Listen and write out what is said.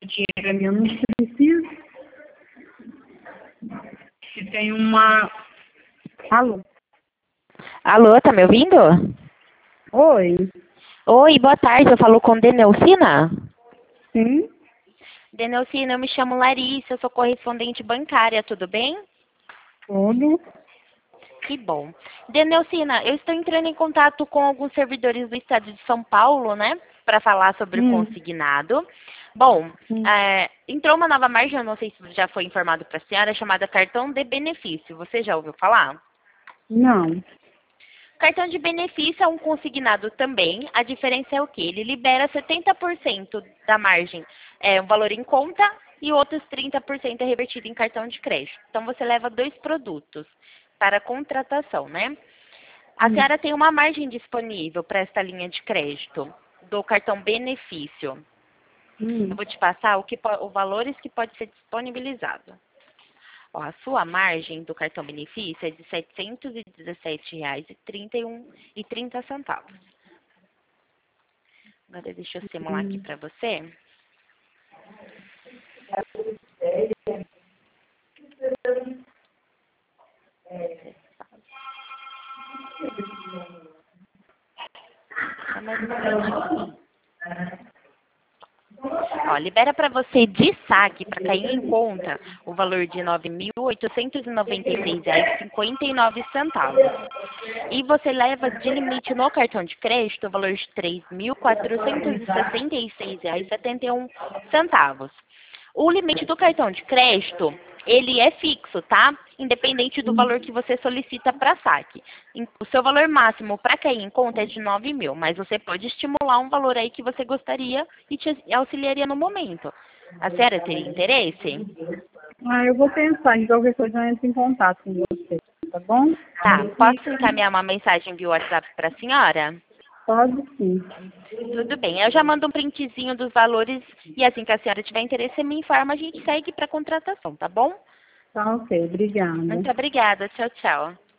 dinheiro é meu, não preciso. Se tem uma... Alô? Alô, tá me ouvindo? Oi? Oi, boa tarde, eu falo com Deneucina? Sim? Deneucina, eu me chamo Larissa, eu sou correspondente bancária, tudo bem? Tudo? Que bom. Deneucina, eu estou entrando em contato com alguns servidores do estado de São Paulo, né? Para falar sobre o consignado. Bom, entrou uma nova margem, eu não sei se já foi informado para a senhora, chamada cartão de benefício. Você já ouviu falar? Não. Cartão de benefício é um consignado também. A diferença é o quê? Ele libera 70% da margem, um valor em conta, e outros 30% é revertido em cartão de crédito. Então, você leva 2 produtos para contratação, né? A senhora tem uma margem disponível para esta linha de crédito do cartão benefício. Eu vou te passar os valores que pode ser disponibilizado. Ó, a sua margem do cartão benefício é de R$ 717,30. Agora deixa eu simular aqui para você. Mais um momentinho. Ó, libera para você de saque, para cair em conta, o valor de R$ 9.896,59. E você leva de limite no cartão de crédito o valor de R$ 3.466,71. O limite do cartão de crédito, ele é fixo, tá? Independente do valor que você solicita para saque. O seu valor máximo para cair em conta é de 9.000, mas você pode estimular um valor aí que você gostaria e te auxiliaria no momento. A senhora teria interesse? Eu vou pensar, em qualquer coisa eu entro em contato com você, tá bom? Tá, posso encaminhar uma mensagem via WhatsApp para a senhora? Pode sim. Tudo bem, eu já mando um printzinho dos valores e assim que a senhora tiver interesse, você me informa, a gente segue para contratação, tá bom? Tá ok, obrigada. Muito obrigada, tchau, tchau.